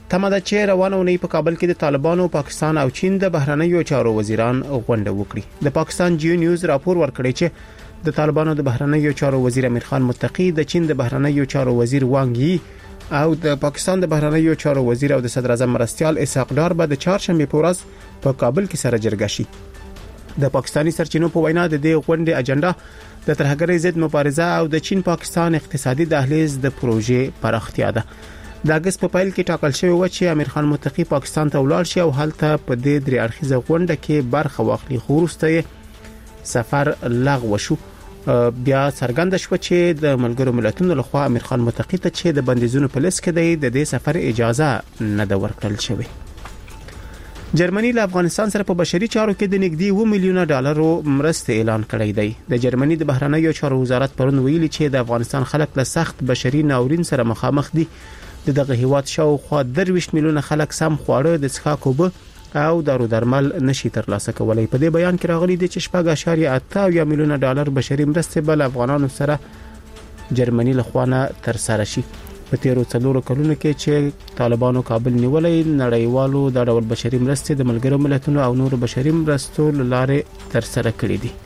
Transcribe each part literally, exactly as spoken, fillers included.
تمه ده چې روانه اونۍ په کابل کې د طالبانو، پاکستان او چین د بهرنیو چارو وزیران غونډه وکړي. د پاکستان جیو نیوز راپور ورکړی چې د طالبانو د بهرنیو چارو وزیر امیر خان متقی، د چین د بهرنیو چارو وزیر وانګ یی او د پاکستان د بهرنیو چارو وزیر او د صدر اعظم مرستیال اسحاق ډار به د چهارشنبه په ورځ په کابل کې سره جرګه شي. د پاکستانی سرچینو په وینا د دې غونډې اجنډا د ترهګرۍ ضد مبارزه او د چین پاکستان اقتصادي دهلیز د پروژې پراختیا ده. د اگست په پایل کې ټاکل شوی و چې امیر خان متقی پاکستان ته ولاړ شي او هلته په دې درې اړخیزه غونډه کې برخه واخلي، خو وروسته سفر لغوه شو. بیا څرګنده شو چې د ملګرو ملتونو لخوا امیر خان متقی ته چې د بندیزونو په لیست کې دی د دې سفر اجازه نه ده ورکړل شوې. جرمني له افغانستان سره په بشري چارو کې د نږدې اوه میلیونه ډالرو مرسته اعلان کړی دی. د جرمني د بهرنیو چارو وزارت پرون ویلي چې د افغانستان خلک له سخت بشري ناورین سره مخامخ دي. د دغه هیواد شاوخوا درویشت میلیونه خلک سم خواړه، د څښاک اوبه او دارو درمل نشي ترلاسه کولای. په دې بیان کې راغلي دي چې شپږ اعشاریه اته میلیونه ډالر بشري مرسته بل افغانانو سره جرمني لخوانه تر سره شي. په تیرو څلورو کلونو کې چې طالبانو کابل نیولې، نړیوالو د ډول بشري مرسته د ملګرو ملتونو او نورو بشري مرستو لاره تر سره کړې دي.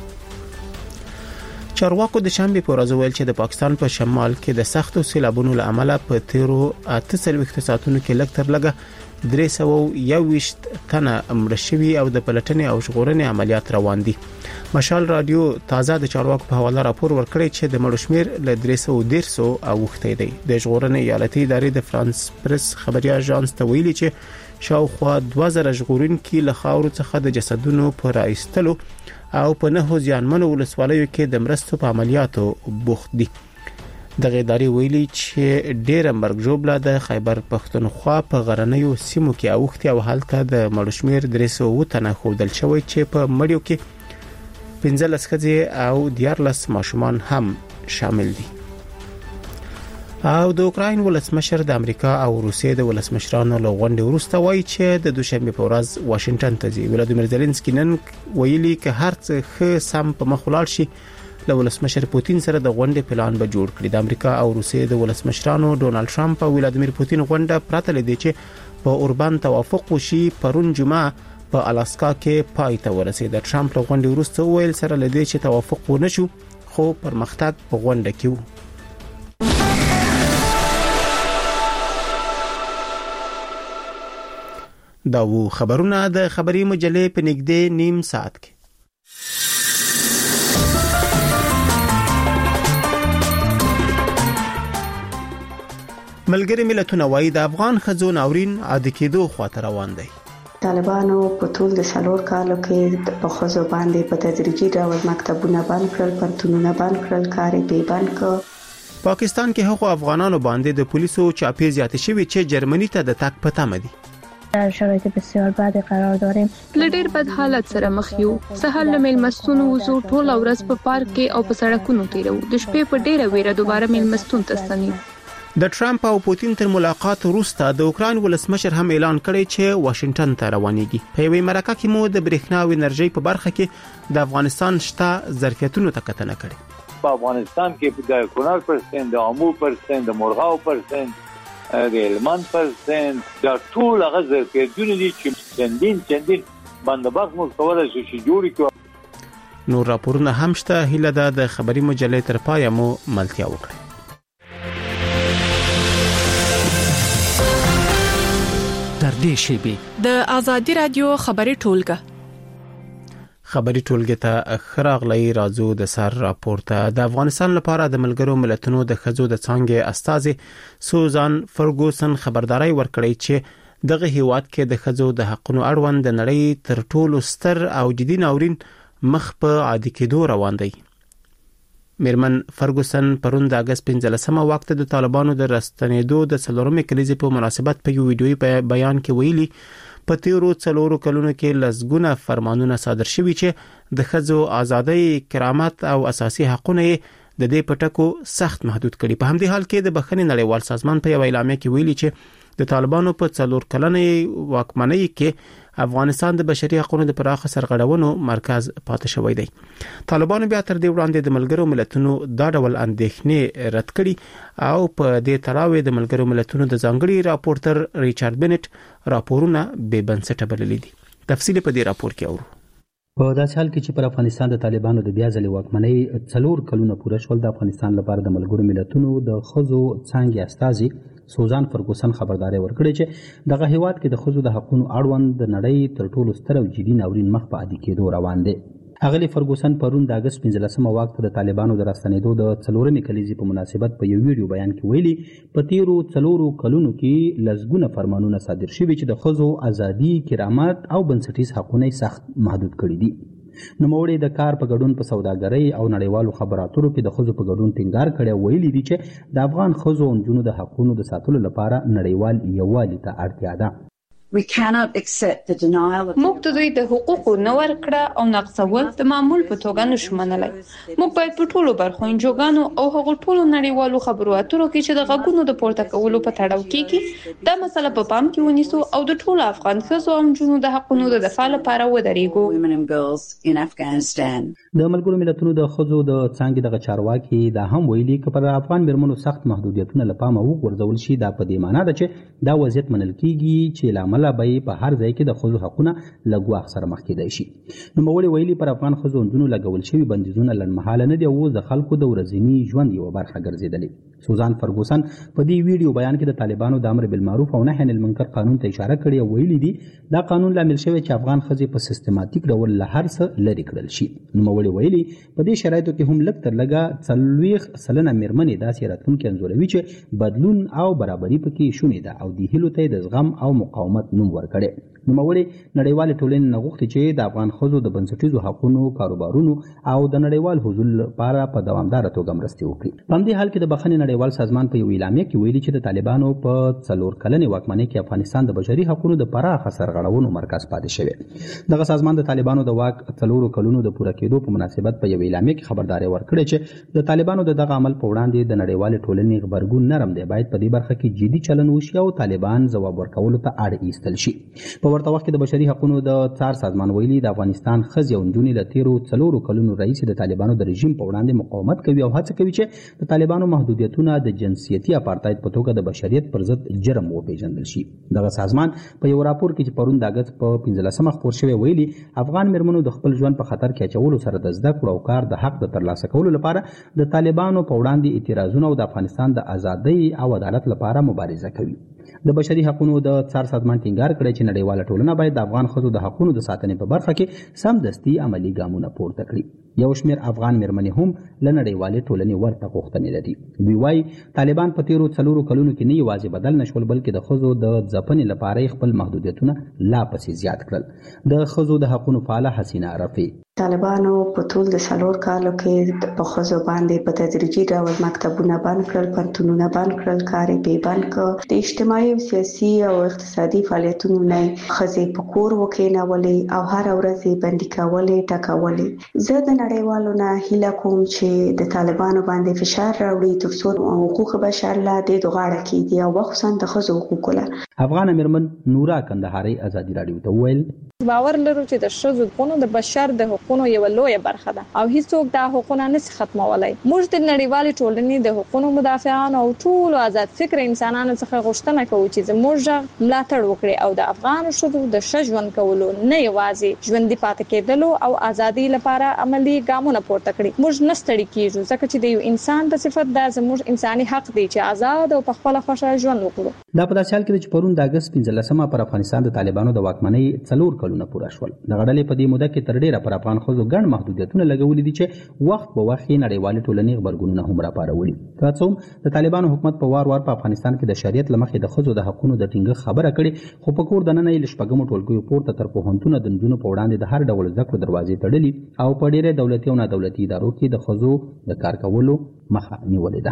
چارواکو د شنبه په ورځ ویل چې د پاکستان په شمال کې د سختو سیلابونو له امله په تیرو اته څلوېښت ساعتونو کې لږ تر لږه درې سوه یو ویشت تنه مړه شوي او د پلټنې او ژغورنې عملیات روان دي. مشال رادیو تازه د چارواکو په حواله راپور ورکړی چې د مړو شمیر له درې سوه دېرش اوښتی دی. د ژغورنې ایالتي ادارې د فرانس پریس خبري اژانس ته ویلي چې شاوخوا دوه زره ژغورونکي له خاورو څخه د جسدونو پر راایستلو او په نهو ځانمنو ولسوالیو کې د مرستو په عملیاتو بوخت دي. دغه ادارې ویلي چې ډېر مرګ ژوبله د خیبر پښتونخوا په غرنیو سیمو کې اوښتي او هلته د مړو شمیر درې سوه تنه ښودل شوی چې په مړیو کې پنځلس ښځې او دیارلس ماشومان هم شامل دي. او د اوکراین ولسمشر د امریکا او روسیې د ولسمشرانو له غونډې وروسته وایي چې د دوشنبه په ورځ واشنگټن ته ځي. ولادیمیر زيلنسکي نن ویلي چې هر څه ښه سم په مخ ولاړ شي له ولسمشر پوتین سره د غونډې پلان به جوړ کړي. د امریکا او روسیې د ولسمشرانو ډونالد ټرمپ او ولادیمیر پوتین غونډه پراته لدی چې په اوربان توافق وشي. پرون جمعه په الاسکا کې پای ته ورسید. ټرمپ له غونډې وروسته ویل سره لدی چې توافق ونه شو خو پرمختګ په غونډه کې و. دا وو خبرونه د خبري مجلې په نږدې نیم ساعت کې. ملګری ملتونه وايي د افغان ښځو ناورین عادي کېدو خواته روان دی. طالبانو په ټول د څلور کالو کې په ښځو باندې په تدریجي ډول مکتبونه بند کړل، پرتونونه بند کړل، کار یې بند کړ. پاکستان کې هغو افغانانو باندې د پولیسو چاپی زیات شوی چې جرمنی ته د تک پته مدي. در شرایط بسیار بدی قرار داریم. لډیر بد حالت سره مخ یو. سهار له میلمستون وزو ټول ورځ په پارک کې او په سړکونو تیرو. د شپې په ډیره ویره دوباره میلمستون ته ستنی. د ټرمپ او پوتین تر ملاقات وروسته د اوکراین ولسمشر هم اعلان کړی چې واشنگټن ته روانېږي. په یوې مرکه کې مو د برېښنا او انرژي په برخه کې د افغانستان شته ظرفیتونو ته کتنه کړې. په افغانستان کې د کونړ پرسنټ، د امو پرسنټ، د مورغاو پرسنټ، د هلمند پرسنټ، دا ټول هغه ظرفیتونه دي چې چندین چندین بندوبست مو کولای شي چې جوړ کړو. نور راپورونه هم شته. هیله ده د خبري مجلې تر پای مو ملتیا وکړي. در دې شیبه د ازادي رادیو خبري ټولګه خبري ټولګه ته خراغلی راځو د سر راپورته. د افغانستان لپاره د ملګرو ملتونو د ښځو د څانګې استاذ سوزان فرګوسن خبرداري ورکړی چې دغه هیواد کې د ښځو د حقوقو اړوند د نړۍ تر ټولو ستر او جدي ناورین مخ په عادي کېدو روان دی. میرمن فرګوسن پرون د اگست پنځلسمه وخت د طالبانو د راستنېدو د څلورمې کلیزې په مناسبت په یو ویډیوي بیان کې ویلي په تیرو څلورو کلونو کې لسګونه فرمانونه صادر شوي چې د ښځو ازادۍ، کرامت او اساسي حقوقونه د دې پټکو سخت محدود کړي. په همدې حال کې د بخښنې نړیوال سازمان په یو اعلامیه کې ویلي چې د طالبانو په څلور کلنې واکمنۍ کې افغانستان د بشري حقوقو د پراخه سرغړونو مرکز پاتې شوی دی. طالبانو بیا تر دې وړاندې د ملګرو ملتونو دا ډول اندېښنې رد کړي او په دې تړاو د ملګرو ملتونو د ځانګړي راپورټر ریچارډ بنټ راپورونه بې بنسټه بللي دي. تفصیل په دې راپور کې اورو. په داسې حال کې چې پر افغانستان د طالبانو د بیا ځلې واکمنۍ څلور کلونه پوره شول، د افغانستان لپاره د ملګرو ملتونو د ښځو څانګې استازي سوزان فرګوسن خبرداري ورکړې چې دغه هیواد کې د ښځو د حقوقو اړوند د نړۍ تر ټولو ستر او جدي ناورین مخ په عادي کېدو روان دی. اغلی فرګوسن پرون د اگست پنځلسمه واک ته د طالبانو د راستنېدو د څلورمې کلیزې په مناسبت په یو ویډیو بیان کې ویلي په تیرو څلورو کلونو کې لسګونه فرمانونه صادر شوي چې د ښځو ازادي، کرامت او بنسټیز حقونه سخت محدود کړي دي. نوموړي د کار په ګډون په سوداګرۍ او نړیوالو خبراتو کې د ښځو په ګډون ټینګار کړی، ویلي دي چې د افغان ښځو او نجونو د حقوقو د ساتلو لپاره نړیوال یووالي ته اړتیا ده. موږ د دوی د حقوقو نه ورکړه او نقضول د معمول په توګه نشو منلای. موږ باید په ټولو برخو انجوګانو او هغو ټولو نړیوالو خبرو اترو کې چې د غږونو د پورته کولو په تړاو کې دا مسله په پام کې ونیسو او د ټولو افغان ښځو او نجونو د حقوقو د دفاع لپاره ودرېږو. د ملګرو ملتونو د ښځو د څانګې دغه چارواکي دا هم ویلي چې پر افغان میرمنو سخت محدودیتونه له پامه وغورځول شي. دا په دې معنی ده چې دا وضعیت منل کیږي چې لامل به په هر ځای کې د ښځو حقونه له ګواښ سره مخ کېدای شي. نوموړي ویلي پر افغان ښځو او نجونو لګول شوي بندیزونه لنډمهاله نه دي او د خلکو د ورځني ژوند یوه برخه ګرځېدلې. سوزان فرګوسن په دې ویډیو بیان کې د طالبانو د امر بالمعروف او نهي عن المنکر قانون ته اشاره کړې او ویلي دي دا قانون لامل شوی چې افغان ښځې په سیستماتیک ډول له هر څه لرې کړل شي. نوموړي ویلي په دې شرایطو کې هم لږ تر لږه څلوېښت سلنه میرمنې داسې راتلونکي انځوروي چې بدلون او برابري پکې شونې ده او دې هیلو ته د زغم او مقاومت نوم ورکړي. نوموړي نړیوال ټولنې نه غوښتي چې د افغان ښځو د بنسټیزو حقوقو، کاروبارونو او د نړیوال حضور لپاره په دوامداره توګه مرستې وکړي. په همدې حال کې د بخښنې نړیوال سازمان په یو اعلامیه کې ویلي چې د طالبانو په څلور کلنې واکمنۍ کې افغانستان د بشري حقوقو د پراخه سرغړونو مرکز پاتې شوی. دغه سازمان د طالبانو د واک څلورو کلونو د پوره کېدو په مناسبت په یو اعلامیه کې خبرداري ورکړې چې د طالبانو د دغه عمل په وړاندې د نړیوال ټولنې غبرګون نرم دی، باید په دې برخه کې جدي چلند وشي او طالبان ځواب ورکولو ته اړ ایستل شي. په ورته وخت کې د بشري حقوقو د څار سازمان ویلي د افغانستان ښځې او نجونې له تیرو څلورو کلونو راهیسې د طالبانو د رژیم په وړاندې مقاومت کوي او هڅه کوي چې د طالبانو محدودیتونه د جنسیتي اپارتاید په توګه د بشریت پر ضد جرم وپیژندل شي. دغه سازمان په یو راپور کې چې پرون د اگست په پنځلسمه خپور شوی ویلي افغان میرمنو د خپل ژوند په خطر کې اچولو سره د زده کړو او کار د حق د ترلاسه کولو لپاره د طالبانو په وړاندې اعتراضونه او د افغانستان د ازادۍ او عدالت لپاره مبارزه کوي. د بشري حقوقو د څار سازمان ټینګار کړی چې نړیواله ټولنه باید د افغان ښځو د حقوقو د ساتنې په برخه کې سمدستي عملی ګامونه پورته کړي. یو شمېر افغان میرمنې هم له نړیوالې ټولنې ورته غوښتنې لري. دوی وایي طالبان په تیرو څلورو کلونو کې نه یوازې بدل نشول بلکې د ښځو د ځپنې لپاره خپل محدودیتونه لا پسې زیات کړل. د ښځو د حقوقو فعاله حسینه عرفي طالبانو په ټول د څلور کالو کې په ښځو باندې په تدریجي ډول مکتبونه بند کړل، پوهنتونونه بند کړل، کاري پې بند کړ. د اجتماعي او سیاسي او اقتصادي فعالیتونو نه ښځې په کور وکینولې او هر ورځ یې بندي کولې، ټکولې. زه د نړیوالو نه هیله کوم چې د طالبانو باندې فشار راوړي ترڅو حقوق بشر لا د دغاړه کېږي او خصوصا د ښځو حقوق له افغان میرمن نورا کندهاري ازادي رادیو ته ویل باور لرو چې د ښځو حقوقو د بشر د حقوقو یو لویه برخه ده او هیڅوک دا حقوق نه نشي ختمولای. موږ د نړیوالې ټولنې د حقوقو مدافعان او ټول آزاد فکر انسانانو څخه غوښتنه کوو چې زموږ ملاتړ وکړي او د افغان ښځو د ښه ژوند کولو نه یوازې ژوندي پاتې کېدلو او ازادي لپاره عملی ګامونه پورته کړي. موږ نه ستړي کیږو ځکه چې د یو انسان په صفت دا زموږ انساني حق دی چې آزاد او په خپل خوښه ژوند وکړو. دا په داسې حال کې چې پرون د اگست پنځلسمه پر افغانستان د طالبانو د واکمنۍ څلور کلونه پوره شول. د غړلې په دې موده کې تر ډیره پر افغان ښځو ګڼ محدودیتونه لګولې دي چې وخت په وخت نړیوال ټولنې غبرګونونه هم راپارولي. تر څو د طالبانو حکومت په وار وار په افغانستان کې د شریعت لمخې د ښځو د حقوقو د ټینګښت خبره کړې، خو په کور دننه یې لشپږمو ټولګیو پورته تر پوهنتونه د نجونو په وړاندې د هر ډول زده کړو دروازې تړلي او په ډیره دولتي او نادولتي ادارو کې د ښځو د کار کولو مخه نیولې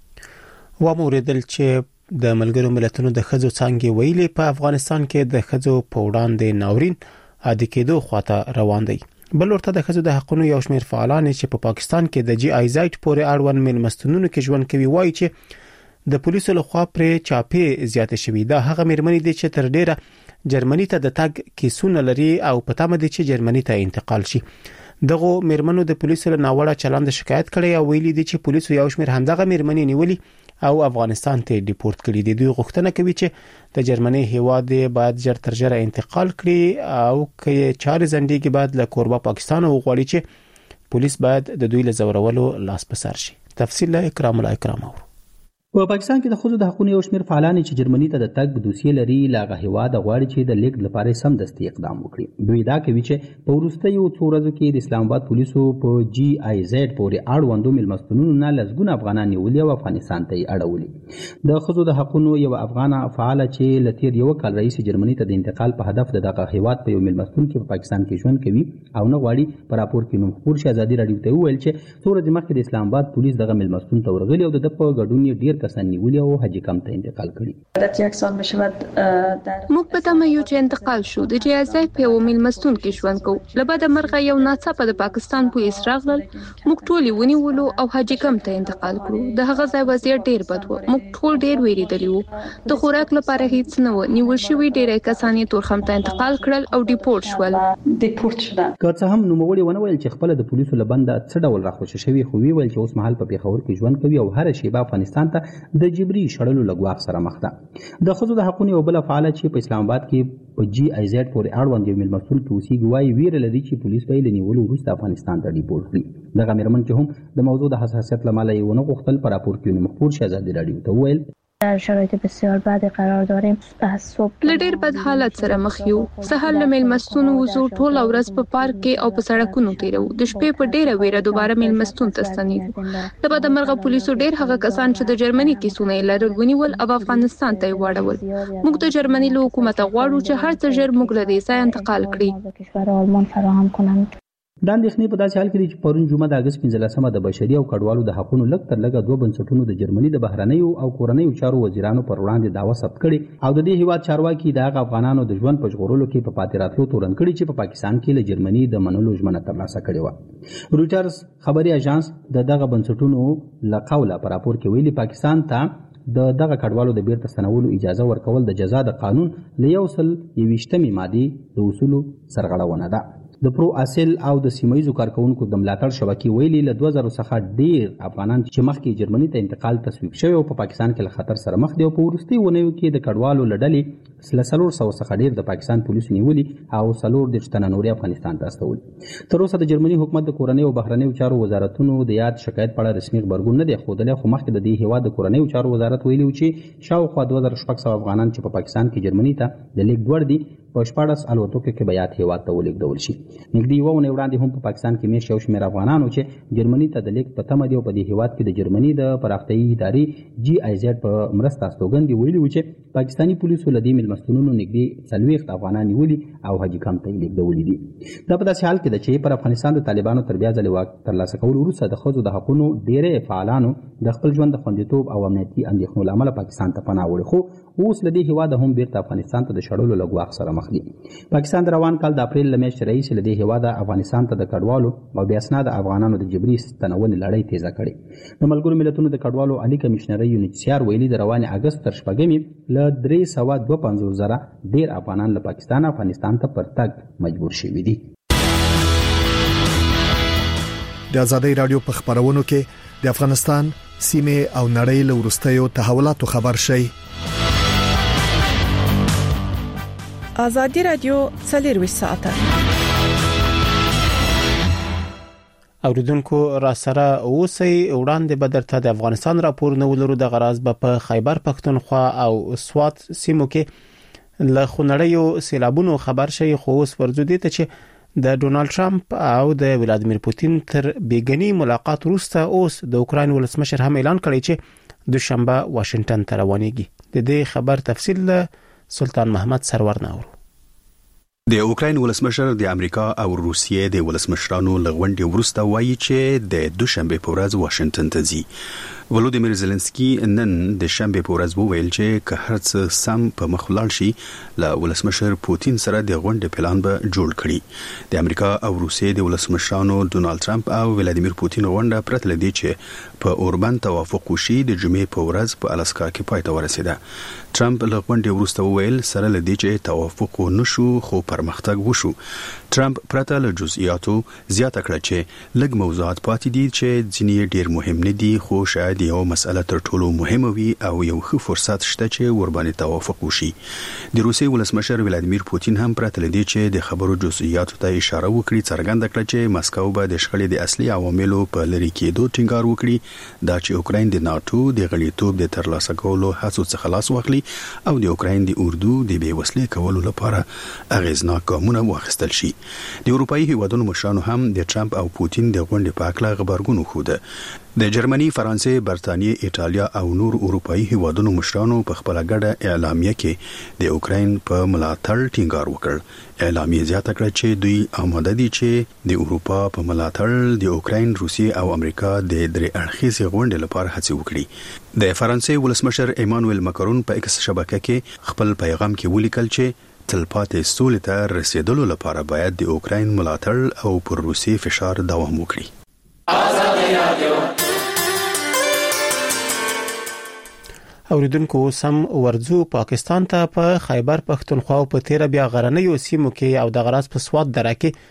ده. و موریدل چې د ملګرو ملتونو د ښځو څانګې ویلي په افغانستان کې د ښځو په وړاندې ناورین عادي کېدو خواته روان دی. بل ورته د ښځو د حقوقو یو شمېر فعالان چې په پا پاکستان کې د جی آی زیډ پورې اړوند میلمستونونو کې ژوند کوي وایي چې د پولیسو لخوا پرې چاپې زیاتې شوې. دا هغه میرمنې دي چې تر ډیره جرمني ته د تګ کیسونه لري او په تمه دي چې جرمني ته انتقال شي. دغه میرمنو د پولیسو له ناوړه چلند شکایت کړي او ویلي دي چې پولیسو یو شمېر همدغه میرمنې نیولې او افغانستان ته ډیپورت کړي دي. دوی غوښتنه کوي چې د جرمني هیواد باید ژر تر ژره انتقال کړي او کې چارې زندګي بعد له کوربه پاکستان وغواړي چې پولیس باید د دوی له زورولو لاس په سر شي. تفصیل له اکرام الله اکرام اور. په پاکستان کې د خځو د حقوقو یو شمېر فعالان چې جرمني ته د تګ دوسیه لري لاغه هیواد غواړي چې د لیک لپاره سم دستي اقدام وکړي. دوی دا کوي چې په وروستیو څو ورځو کې د اسلام آباد پولیسو په جی آی زیډ پورې اړوندو میلمستونونو نه لسګونه افغانان نیولي او افغانستان ته یې اړولي. د خځو د حقوقو یو افغان فعال چې لتیر یو کال رئیس جرمني ته د انتقال په هدف دغه هیواد په یو میلمستون کې په پاکستان کې ژوند کوي او نه غواړي په راپور کې نوم خپور شي. ازادي رادیو ته ویل چې څو ورځې مخکې د اسلام آباد پولیس دغه میلمستون ته ورغلي او د په ګډون یې ډیر کسان نیولي او حاجی کم ته انتقال کړي. موږ په تمه یو چې انتقال شو. د جی آی زیډ په یو میلمستون کې ژوند کوو. لبد مرغه یو ناڅاپه د پاکستان پولیس راغلل. موږ ټول ونیولو او حاجی کم ته انتقال کړو. د هغه ځای وضعیت ډیر بد و. موږ ټول ډیر ویریدلی وو. د خوراک لپاره هیڅ نه و. نیول شوی ډیر کسان یې تورخم ته انتقال کړل او ډیپورت شول. ډیپورت شول. که څه هم نوموړي ونه ویل چې خپل د پولیسو لبنده څه ډول راخوشي شوی، خو وی ویل چې اوس مهال په پیښور کې ژوند کوي او هر شی په افغانستان ته د جبري شړلو لګواخ سره مخ ده. د خځو د حقوقو یو بل فعال چې په اسلام آباد کې په جی آی زیډ پورې اړوند یو میلمستون کې اوسېږي وایي ویره لري چې پولیس به یې له نیولو وروسته افغانستان ته ډیپورت کړي. دغه میرمن چې هم د موضوع د حساسیت له امله یې ونه غوښتل په راپور کې نوم خپور شي. ازادي رادیو ته وویل در شرایط بسیار بدی قرار داریم. از صبح له ډیر بد حالت سره مخ یو. سهار له میلمستون وځو، ټول ورځ په پارک کې او په سړکونو تیرو. د شپې په ډیره ویره دوباره میلمستون ته ستنیږو. د بد مرغه پولیسو ډیر هغه کسان چې د جرمني کیسونه لرل ونیول او افغانستان ته واړول. موږ د جرمني له حکومت غواړو چې هر څه ژر موږ له دې ځای انتقال کړي. کشور آلمان فراهم کنند. دا اندېښنې په داسې حال کې دي چې پرون جمعه د اګست پنځلسمه د بشري او کډوالو د حقوقو لږ تر لږه دوه بنسټونو د جرمني د بهرنیو او کورنیو چارو وزیرانو پر وړاندې دعوه ثبت کړې او د دې هیواد چارواکي د هغه افغانانو د ژوند په ژغورلو کې په پاتې راتلو تورن کړي چې په پاکستان کې له جرمني د منلو ژمنه ترلاسه کړې وه. رویټرز خبري اژانس د دغه بنسټونو له قوله په راپور کې ویلي پاکستان ته د دغه کډوالو د بیرته ستنولو اجازه ورکول د جزا د قانون له یو سل یویشتمې مادې د اصولو سرغړونه ده. د پرو اصل او د سیمایي کارکونکو د ملاتړ شبکې ویلي له دوه زره څخه ډیر افغانان چې مخکې جرمني ته انتقال تصویب شوی او په پاکستان کې له خطر سره مخ دي او په وروستي ونیو کې د کډوالو لړلې له څلور سوه څخه ډیر د پاکستان پولیسو نیولي او څلور دېرش تنه نورې افغانستان ته استولي. تر اوسه د جرمني حکومت د کورنیو او بهرنیو چارو وزارتونو د یاد شکایت په اړه رسمي غبرګون نه دی ښودلی، خو مخکې د دې هیواد د کورنیو چارو وزارت ویلي و چې شاوخوا دوه زره شپږ سوه افغانان چې په پاکستان کې جرمني ته د لیږد وړ دي په شپاړس الوتکو کې به یاد هیواد ته ولېږدول شي. نږدې یوه اونۍ وړاندې هم په پاکستان کې میاشت یو شمېر افغانانو چې جرمني ته د لیږد په تمه دي او په دې هیواد کې د جرمني د پراختیایي ادارې جی آی زیډ په مرسته استوګن دي ویلي و چې پاکستاني پولیسو له دې میلمستونونو نږدې څلوېښت افغانان نیولي او حاجي کم ته یې لېږدولي دي. دا په داسې حال کې ده چې پر افغانستان د طالبانو تر بیا ځلې واک ترلاسه کولو وروسته د ښځو د حقونو ډېری فعالانو د خپل ژوند د خوندیتوب او امنیتي اندېښنو له امله پاکستان ته پناه وړې، خو اوس له دې هیواده هم بیرته افغانستان ته د شړلو له ګواښ سره مخ دي. پاکستان د روان کال د اپریل له میاشتې راهیسې له دې هیواده افغانستان ته د کډوالو او بې اسناده افغانانو د جبري ستنونې لړۍ تیزه کړې. د ملګرو ملتونو د کډوالو عالي کمیشنرۍ یو ایچ سی آر ویلي د روانې اګست تر شپږمې له درې سوه دوه پنځوس زره ډېر افغانان له پاکستان افغانستان ته پر تګ مجبور شوي دي. د ازادۍ راډیو په خبرونو کې د افغانستان سیمه او نړۍ له وروستیو تحولاتو خبر شئ. ازادي رادیو څلور ساعته اوریدونکو را سره اوسئ. وړاندې به درته د افغانستان راپور نه ولرو. د غراز په خیبر پښتونخوا او سوات سیمو کې له خونړیو سیلابونو خبر شي، خو اوس ورځو دي ته چې د ډونالد ټرمپ او د ولادیمیر پوتین تر بیګنی ملاقات وروسته اوس د اوکراین ولسمشر هم اعلان کړی چې دوشنبه واشنگټن ته روانېږي. د دې خبر تفصیل سلطان محمد سرور ناور. د اوکراین ولسمشر د امریکا او روسیې د ولسمشرانو لغونډې وروسته وایي چې د دوشنبه په ورځ واشنگټن ته ځي. ولودیمیر زيلنسکي نن د شنبه په ورځ وویل چې که هر څه سم په مخ ولاړ شي له ولسمشر پوتین سره د غونډې پلان به جوړ کړي. د امریکا او روسیې د ولسمشرانو ډونالد ټرمپ او ولادیمیر پوتین غونډه پرته لدی چې په اوربان توافق وشي د جمعې په ورځ په الاسکا کې پای ته ورسیده. ټرمپ له غونډې وروسته وویل سره لدی چې توافق ونشو خو پرمختګ وشو. ټرمپ پرته له جزئیاتو زیاته کړه چې لږ موضوعات پاتې دي چې ځینې ډیر مهم نه دي خو شاید یو مسأله تر ټولو مهمه وي او یو ښه فرصت شته چې ورباندې توافق وشي. د روسیې ولسمشر ولادیمیر پوتین هم پرته لدی چې د خبرو جزئیاتو ته اشاره وکړي څرګنده کړه چې مسکو به د شخړې د اصلي عواملو په لری کېدو ټینګار وکړي دا چې اوکراین د ناتو د غړیتوب د ترلاسه کولو هڅو څخه خلاص واخلي او د اوکراین د اردو د بیوسلې کولو لپاره اغیزناک ګامونه واخیستل شي. د اروپאי هیوادونو مشرانو هم د ټرمپ او پوتین د غونډې په اړه خبرګون خوده. د جرمني، فرانسې، برتانیې، ایټالیا او نور اروپאי هیوادونو مشرانو په خپل ګډه اعلامیه کې د اوکراین په ملاتړ ټینګار وکړ. اعلامیه زیاته کړه چې دوی آماده دي چې د اروپا په ملاتړ د اوکراین، روسیې او امریکا د درې اړخیزې غونډې لپاره هڅه وکړي. د فرانسې ولسمشر ایمانوئل ماکرون په ایکس شبکه کې خپل پیغام کې ولیکل چې تلپاتې سولې ته رسیدلو لپاره باید د اوکراین ملاتړ او پر روسیې فشار دوام وکړي. اوریدونکو سم ورزو پاکستان ته په خیبر پختونخوا په تیر بیا غرنیو سیمو کې او د غراس په سواد دره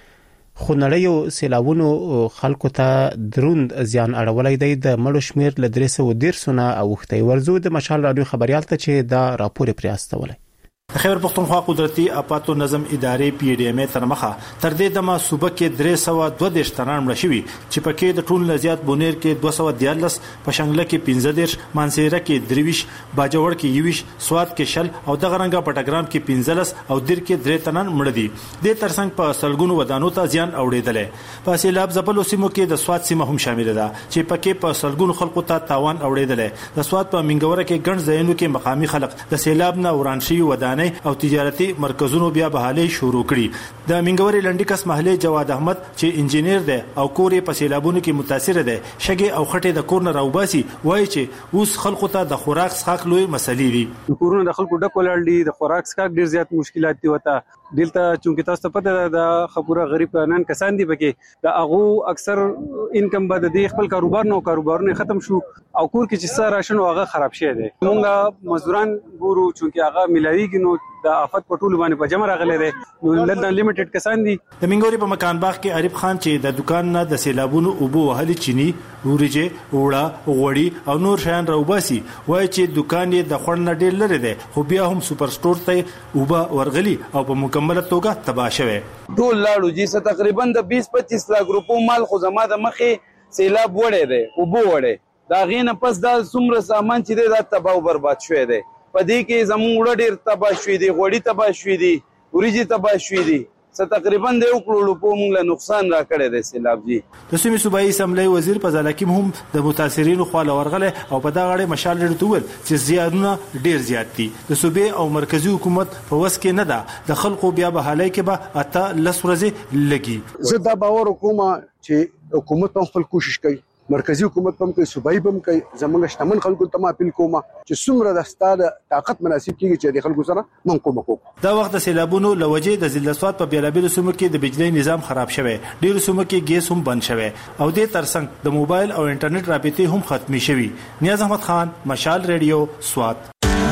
کې خونړیو سیلاوونو خلکو ته دروند زیان اړولای دی. د مړو شمیر ل درې سوه ډیر سونه اوختي. ورزو د مشال رادیو خبريال ته چې دا راپور پرې استولای. خیبر پختونخوا قدرتي آفاتو نظم ادارې پی ډی ام ای تر مخه تر دې دمه صوبه کې درې سوه دوه دېرش تنان مړه شوي چې پکې د ټول زیات بونیر کې دوه سوه دیارلس، پشنګله کې پنځه دېرش، مانسیره کې درویش، باجوړ کې یویش، سواد کې شل او د غرنګا پټګرام کې پنځلس او دیر کې درې تنان مړه دي. د ترڅنګ په سلګونو ودانو ته زیان اوړېدل. په سیلاب ځپلو سیمو کې د سواد سیمه هم شامل ده چې پکې په سلګونو خلکو ته تاوان اوړېدل. د سواد په منګوره کې ګڼ ځایونو کې مقامي خلک د سیلاب نه وران شوي ودانۍ او تجارتي مرکزونو بیا بحالي شروع کړي. د منګوري لنډیکس محلې جواد احمد چې انجینیر دی او کور یې په سیلابونو کې متاثر دی شګي او خټې د کور نه راوباسي وایي چې اوس خلکو ته د خوراک څښاک لوی مسلې دي. کورونه د خلکو ډک ولاړ دي، د خوراک څښاک ډیر زیات مشکلات دي وته دلته چونکه تاسو ته پته ده د خبره غریب نن کسان دي پکې د اغه اکثر انکم بد دي خپل کاروبار نو کاروبارونه ختم شو او کور کې چې سره راشن هغه خراب شي دي. موږ مزدوران ګورو چونکه هغه ملایوي نو د افات په ټول باندې په جمع راغلي دي نو لږ لیمیټډ کسان دي. د منګوري په مکان باغ کې عارف خان چې د دکان نه د سیلابونو اوبو وهلي چینی، وريجه، وړه، غوړي او نور شیان راوباسي وایي چې دکان یې د خړ نه ډیر لري دی خو بیا هم سپر سٹور ته اوبه ورغلي او په مکمله توګه تباہ شوه. ټول لاړو چې څه تقریبا د بیس پچیس لاک روپو مال خو زما د مخې سیلاب وړي دی اوبو وړي دا غینه پس دا څومره سامان چې دا تباہ او برباد شوه دی. پدې کې زموږ وړ ډیر تباہ شوې دي، غوړي تباہ شوې دي، وريجي تباہ شوې دي. څه تقریبا د یو کروڑ په موږ له نقصان را کړی دی سیلاب جی. د سیمې صوبایي اسمبلی وزیر فضل حکیم هم د متاثرینو خوا ورغله او په دا غړې مشال لري ول چې زیادونه ډیر زیات دي. د صوبې او مرکزی حکومت په وس کې نه ده د خلکو بیا به حالای کې به اته لس ورځې لګي. زه دا باور کوم چې حکومت هم خپل کوشش کوي، مرکزی حکومت هم کوي، صوبایي هم کوي. زمونږ شتمن خلکو ته ما اپیل کوم چې څومره د ستاده طاقت مناسب کیږي چې د خلکو سره من کوم کوم. دا وخت د سیلابونو لوجې د ضلع سواد په بیلابیلو سیمو کې د بجلی نظام خراب شوه، ډیرو سیمو کې ګیس هم بند شوه او د ترڅنګ د موبایل او انټرنیټ رابطې هم ختمي شوي. نیاز احمد خان، مشال ریډیو، سواد.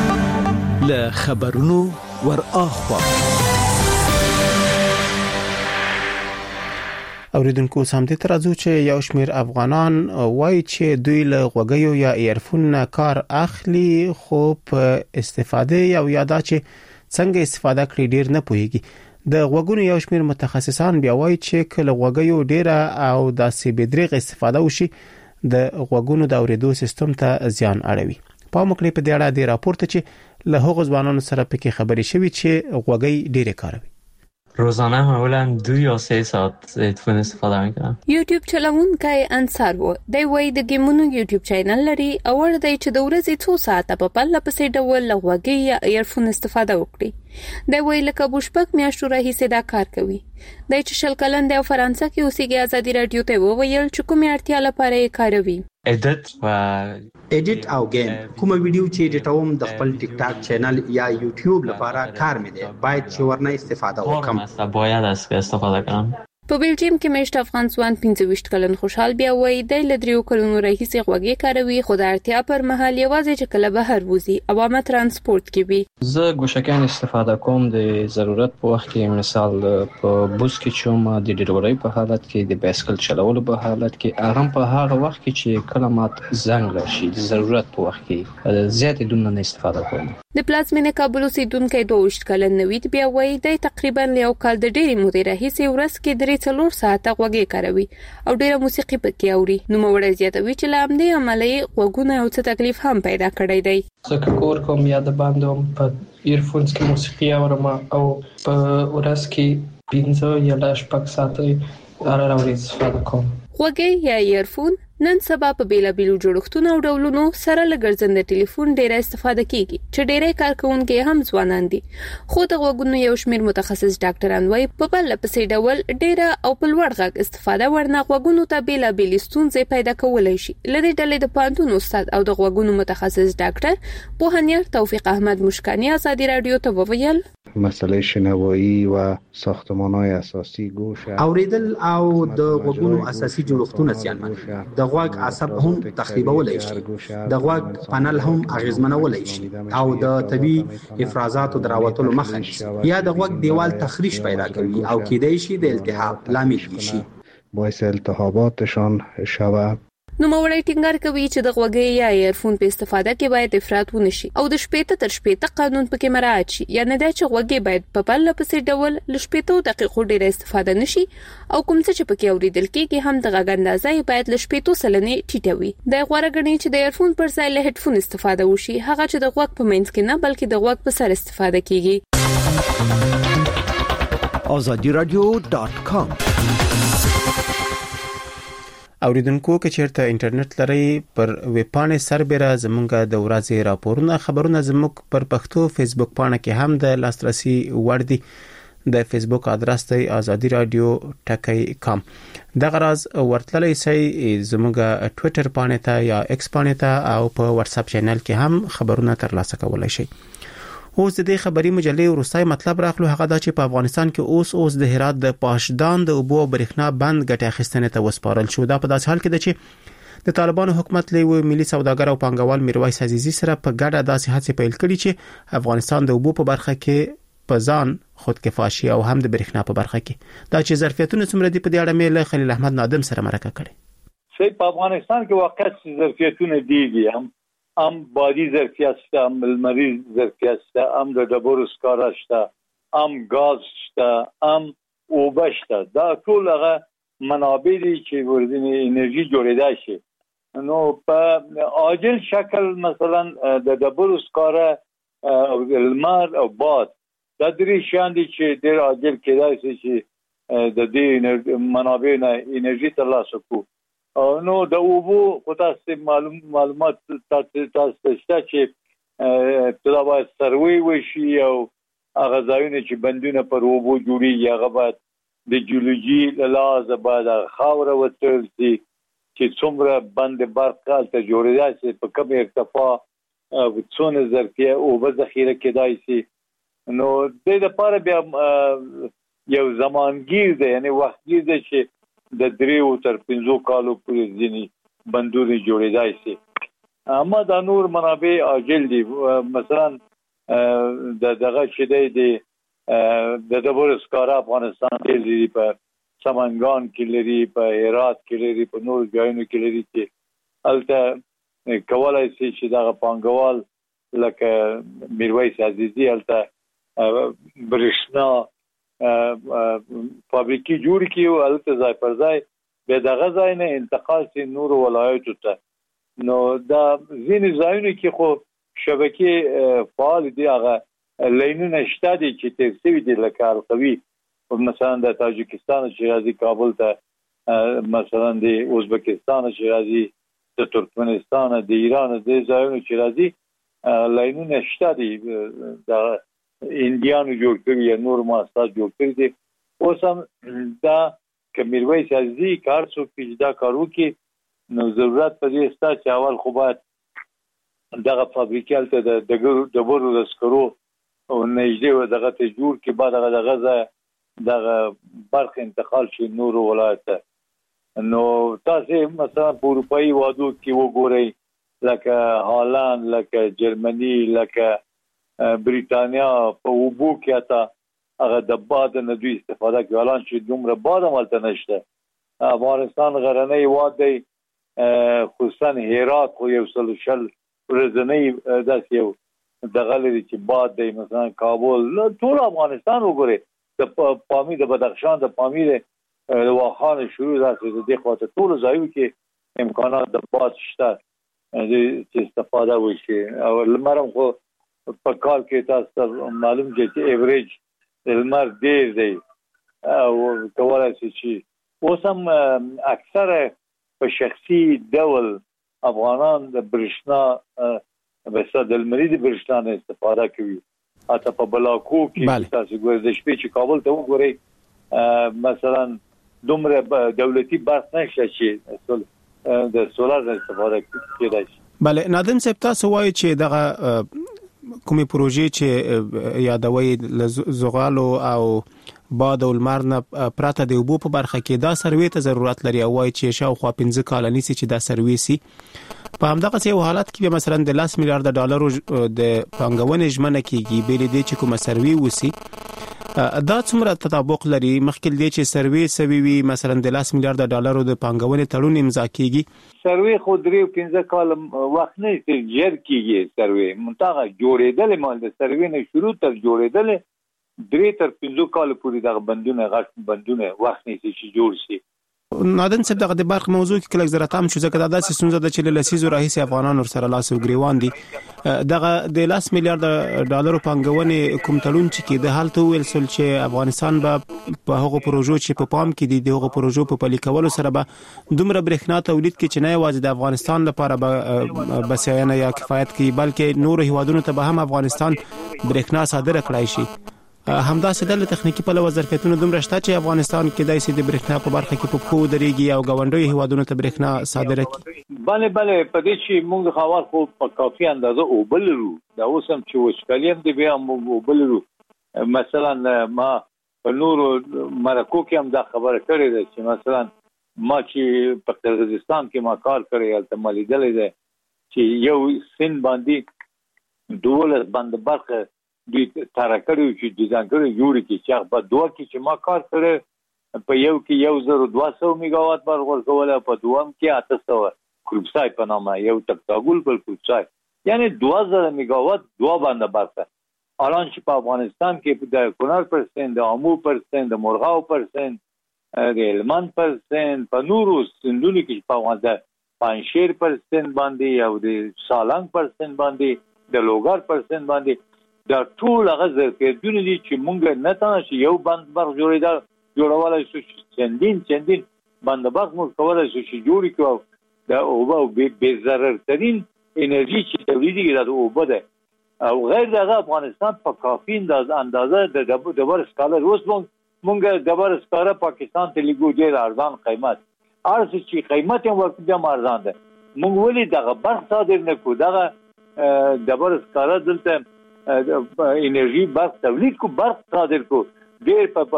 له خبرونو ور اخوا اوریدونکو سمدي ترازو چې یو شمیر افغانان وایي چې دوی له غوګیو یا ایرفون نه کار اخلي خو په استفاده او یادا چې څنګه استفاده کړي ډیر نه پوهیږي. د غوګونو یو شمیر متخصصان بیا وایي چې کله غوګیو ډیره او د سی بدرغ استفاده وشي د غوګونو د اوریدو سیستم ته زیان اړوي. په مکلې په دې اړه د راپور ته چې له هغو ځوانانو سره پکې خبرې شوي چې غوګي ډیره کاروي. روزانه معمولا دو یا سه ساعت تلفن استفاده میکنم. یوټیوب چلوونکی انصار وو د وای د گیمونو یوټیوب چینل لري او ورته چې د ورځې څو ساعته په پله پسې ډول لغوږی یا ایرفون استفاده وکړي. د وای لکه بوشپک میاشتو راهیسې دا کار کوي. د چې شل کلن د فرانسې کې اوسېږي ازادي رادیو ته وویل چې کومه اړتیا لپاره یې کاروي. ایډیټ و ایډیټ او گیم کومه ویډیو چې ایډیټوم د خپل ټیک ټاک چینل یا یوټیوب لپاره کار مې دی باید چې ورنه استفاده وکم. باید از استفاده کنم. په بلجیم کې مېشت افغان ځوان پنځه ویشت کلن خوشحال بیا وایي د لدریو کلونو راهیسې غوږی کاروي خو د اړتیا پر مهال یوازې چې کله بهر وځي عوامه ترانسپورت کې وي. زه ګوشکان استفاده کوم د ضرورت په وخت کې، مثال په بوس کې چوم د ډیلیوري په حالت کې، د بایسکل چلولو په حالت کې، هغه په هغه وخت کې چې کله مات زنګ راشي د ضرورت په وخت کې زیات دونه نه استفاده کوم. د پلازمینې کابل اوسیدونکو دوه ویشت کلن نوید بیا وایي د تقریبا یو کال د ډېری مودې راهیسې ورځ کې درې څلور ساعته غوږی کاروي او ډېره موسیقي پکې اوري. نو موږ زیاتوي چې لامدې عملي غوږونه او څه تکلیف هم پیدا کړی دی. زه کور کوم یا د باندې په ایرفونز کې موسیقي اورم او په ورځ کې پنځه یا شپږ ساعته هر ورځ استفاده کوم. غوږی یا ایرفون نن سبا په بیلابیلو جوړښتونو او ډولونو سره لګرځند ټلیفون ډیره استفاده کیږي چې ډیره کارکونکي هم ځوانان دي. خو د غوږونو یو شمیر متخصص ډاکټران وايي په بل پسې ډول ډیره او په لوړ غږ استفاده ورنه غوږونو ته بیلابیل ستونزې پیدا کولای شي. لدې ډلې د پانتون استاد او د غوږونو متخصص ډاکټر پوهنیار توفیق احمد مشکانی ازادي رادیو ته وویل مسئله شنوایی و ساختمان‌های اساسی گوش اوریدل او د غوږونو اساسي جوړښتونه زیانمن د غوږ عصب هم تخریبولای شي، د غوږ پنل هم اغیزمنولای شي او د طبي افرازاتو دراوتلو مخه نیسي یا د غوږ دیوال تخریش پیدا کوي او کېدای شي د التهاب لامل شي، باعث التهاباتشان شود. نو موړی ټینګار کوي چې د غوږی یا ایرفون په استفاده کې باید افراط ونشي او د شپېته تر شپېته قانون پکې مراعات شي. یعنی دا چې غوږی باید په بل پسې ډول ل شپېته دقیقو ډیر استفاده نشي او کوم څه چې پکې اوریدل کېږي هم د غږ اندازې باید ل شپېته سلنې ټیټه وي. د غوړه غنی چې د ایرفون پر ځای له هډفون استفاده وشي، هغه چې د غوږ په منځ کې نه بلکې د غوږ په سر استفاده کیږي. azadi radio dot com اوریدونکو که چیرته انټرنیټ لري پر ویب پاڼې سربېره زمونږ د ورځې راپورونه خبرونه زموږ پر پښتو فیسبوک پاڼه کې هم د لاسرسي وړ دي. د فیسبوک ادرس دی ازادي رادیو ټکی کام. د غراز ورتللی سي زموږ ټوئیټر پاڼه ته یا ایکس پاڼه ته او په واتس اپ چینل کې هم خبرونه ترلاسه کولای شئ. اوس د دې خبري مجلې ورستای مطلب راخلو هغه دا چې په افغانستان کې اوس اوس د هرات د پاشدان د اوبو برېښنا بند ګټه اخیستنې ته وسپارل شو. دا په داسې حال کې ده چې د طالبانو حکومت له ملي سوداګر او پانګوال میرویس عزیزي سره په ګډه داسې هڅې پیل کړي چې افغانستان د اوبو په برخه کې په ځان خودکفاشي او هم د برېښنا په برخه کې دا چې ظرفیتونه څومره دي په دې اړه مې له خلیل احمد نادم سره مرکه کړې. چې په افغانستان کې واقعا ظرفیتونه دي هم ام بادی ظرفیت شته، ام مریض ظرفیت شته، ام د ډبرو سکاره شته، ام غاز شته، ام اوبه شته. دا ټول هغه منابع دي چې ورځنی انرژي جوړېدای شي. نو په عاجل شکل مثلا د ډبرو سکاره او لمر او باد دا درې شیان دي چې ډېر عاجل کېدای شي چې د دې منابع نه انرژي ترلاسه کړو. نو د اوبو په تاسو معلوم معلومات تاسو تاسو شته چې تلا باید سروي وشي او هغه ځایونه چې بندونه پر اوبو جوړي هغه باید د جیولوژي لحاظه باید خاوره وتل شي چې څومره بند برق ته جوړېدای شي په کوم ارتفاع څونه ظرفیه اوبه ذخیره کېدای شي. نو د دې لپاره بیا یو زمانګیر دی، یعنی وختګیر دی چې د دریو تر پنځو کالو پورې ځینی بندونه جوړېدای شي. اما د نور منابع عاجل دي، مثلا د دغه چې دی د ډبرو سکاره افغانستان کې لري، په سمنګان کې لري، په هرات کې لري، په نور ځایونو کې لري چې الته کولای شي چې دغه پانګوال لکه میرویس عزیزي الته برېښنا فابریکې جوړ کړي او الته ځای پر ځای به دغه ځای نه انتقال شي نور ولایتو ته. نو دا ځینې ځایونه کې خو شبکې فعال دي، هغه لینونه شته دي چې تیر شوي دي لکه القوي مثلا د تاجکستان چې راځي کابل ته، مثلا د ازبکستان چې راځي، د ترکمنستان، د ایران، د ځایونو چې راځي لینونه شته دي، د انډیانو جوړ کړي یا نور مؤسسات جوړ کړي دي. اوس هم دا کمیروي سازي کار څو کې دا کارو کې نو ضرورت پدې ستا چې اول خو باید دغه فابریکال ته د د ورو د سکرو او نږدې و دغه ته جوړ کې بعد دغه غزا دغه برق انتقال شي نور ولایت نو تاسو مثلا په اروپאי وادو کې وګورئ لکه هالند لکه جرمني لکه بریتانیا په وبو کې تا هغه د باد نه دوی استفاده کوي الان چې دومره باد مالته نشته افغانستان غرنۍ واد دی خصوصا هرات خو یو سلوشل ورځنی داسې یو دغه لري چې باد دی مثلا کابل ټول افغانستان وګورئ د پامیر د بدخشان د پامیر د واخان شروع راځي د دې خواته ټول ځایو کې امکانات د باد شته چې استفاده وشي او لمرم خو په کال کې تاسو معلوم دي چې ایوریج لمر ډیر دی او کولای شي چې اوس هم اکثره په شخصي ډول افغانان د برښنا بس د لمري د برښنا نه استفاده کوي اته په بلاکو کې تاسو ګورئ د شپې چې کابل ته وګورئ مثلا دومره دولتي برق نشته چې د سولار نه استفاده کېدای شي. بله نادم صاحب تاسو وایي چې دغه کومې پروژې چې یادوي زغالو او باد او لمر نه پراته د اوبو په برخه کې دا سروې ته ضرورت لري او وایي چې شاوخوا پنځه کال نيسي چې دا سروې سي په همدغه څه حالت کې مثلا د لاس میلیارډ ډالرو د پنګونې ژمنه کیږي بیل دي چې کومه سروې وسی دا څومره تطابق لري مخکې دې چې سروې سوي وي مثلا د لاس میلیارډ ډالرو د پنګونې تړون امضا کیږي سروې خو درې پنځه کال وخت نه تیر کیږي سروې منتهه جوړېدل مال د سروې نه شروع تر جوړېدل درې تر پنځه کال پورې دغه بندونه غټ بندونه وخت نه چې جوړ شي. نادن صاحب دغه د برق موضوع کې کله زراعت هم شو ځکه دا داسې ستونزه ده چې لسیزو راهیسې افغانان ورسره لاس او ګریوان دي دغه د لاس میلیارډ ډالرو پنګونې کوم تړون چې د حالت ویل سول چې افغانستان به په هغو پروژو چې په پام کې دي د هغو پروژو په پلي کولو سره به دومره برېښنا تولید کې چې نه یوازې د افغانستان لپاره به بسیاینه یا کفایت کوي بلکې نور هیوادونو ته به هم افغانستان برېښنا صادره کړای شي. همدا سدل تخنیکی په لور ظرفیتونو دومره شته چې افغانستان کې دایسي د برېښنا په برخه کې په خو درېږي او غونډوي هیوادونو ته برېښنا صادره کوي. بله بله په دې چې موږ خاور خو په کافي اندازه او بلرو دا اوسم چې وشکالیم دی بیا موږ بلرو مثلا ما په نور مرکو کې هم دا خبره کړې ده چې مثلا ما چې په قزاقستان کې ما کار کړی هلته مالي دلې ده چې یو سن باندې دولت باندې برخه دوی ترکړو چې ډیزاین کړو جوړ کی چې په دوه کې چې ما کار کړی په یو کې یو زره دوه سوه میگاوات برق ورکول په دوم کې اته سوه کروبسای په نامه یو تکتاګول بل کروبسای یعنی دوه زره میگاوات دوه باندې برق الان چې په افغانستان کې د کونړ پرسنټ د امو پرسنټ د مرغاو پرسنټ د هلمند پرسنټ په نورو سندونو کې په افغانستان پنځشیر پرسنټ باندې او د سالنګ پرسنټ باندې د لوګر پرسنټ باندې دا ټول هغه ځکهونه دي چې مونږ نه تاسو چې یو بند برق جوړیدل جوړولای شو چندین چندین بند برق مو کولای شو چې جوړی کوو دا او به به ضرر ترين انرژي چې تولیدي دا او بده او غیر دغه افغانستان په کافي اندازه د دبر سکالر اوس مونږ دبر سکالر پاکستان ته لګو ډیر ارزان قیمت ارز چې قیمت هم ورته ارزان ده مونږ ولې دغه برق صادر نه کو دغه دبر سکالر دلته انرژي برق تولید کو برق صادر کو ډیر په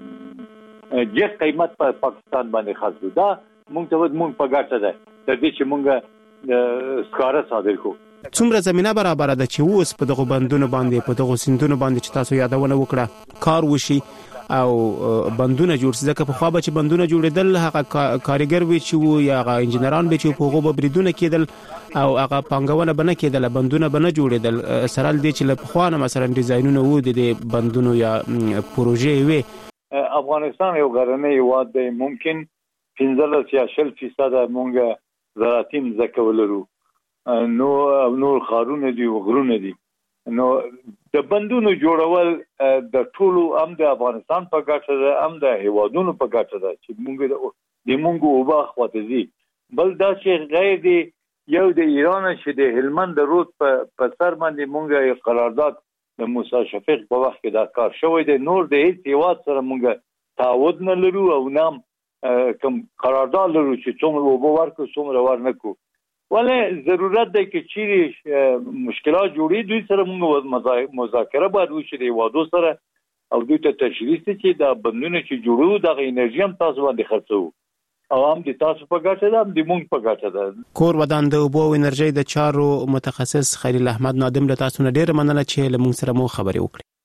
جګ قیمت په پاکستان باندې خرڅو دا مونږ ته مونږ په ګټه ده د دې چې مونږ سکاره صادر کو څومره زمينه برابر ده چې اوس په دغه بندونو باندې په دغه سندونو باندې چې تاسو یادونه وکړه کار وشي او بندونه جوړ شي ځکه په خو به چې بندونه جوړېدل هغه کاریګر وي چې وو یا هغه انجنیران به چې په هغه بریدونه کېدل او هغه پنګونه بنه کېدل بندونه بنه جوړېدل سرال دي چې له خوانه مثلا ډیزاینونه وو د بندونو یا پروژې وي. افغانستان یو غرنی هیواد دی ممکن پنځلس یا شل فیصد مونږ زراعتي ځمکه ولرو نو نور خارونه دي وغرونه دي نو د بندونو جوړول د ټولو هم د افغانستان په ګټه ده هم د هیوادونو په ګټه ده چې موږ د موږ او باغ خواته بل دا چې غیر دی یو د ایران چې د هلمند د رود په سر باندې موږ قرارداد د موسی شفیق په وخت کې دا کار شوی دی نور د هیڅ هیواد سره موږ تعهد نه لرو او نام کوم قرارداد لرو چې څومره وبو ورکو څومره ورنکو ولې ضرورت دی چې چیرې مشکلات جوړي دوی سره موږ مذاکره باید وشي د وادو سره او دوی ته تشریح چې دا بندونه چې جوړو د انرژي هم تاسو باندې خرڅو او هم د تاسو په ګټه ده هم د مونږ په ګټه ده. کور ودان د اوبو او انرژي د چارو متخصص خلیل احمد نادم له تاسو نه ډیر مننه چې له مونږ سره مو خبرې وکړې.